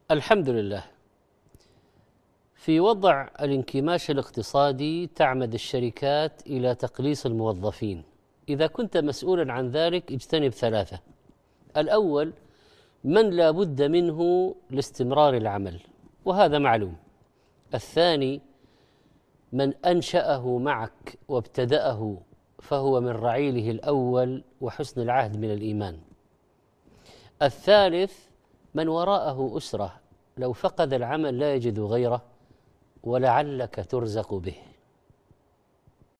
الحمد لله. في وضع الانكماش الاقتصادي تعمد الشركات إلى تقليص الموظفين. إذا كنت مسؤولا عن ذلك اجتنب ثلاثة: الأول من لا بد منه لاستمرار العمل وهذا معلوم. الثاني من أنشأه معك وابتدأه فهو من رعيله الأول وحسن العهد من الإيمان. الثالث من وراءه أسرة لو فقد العمل لا يجد غيره ولعلك ترزق به.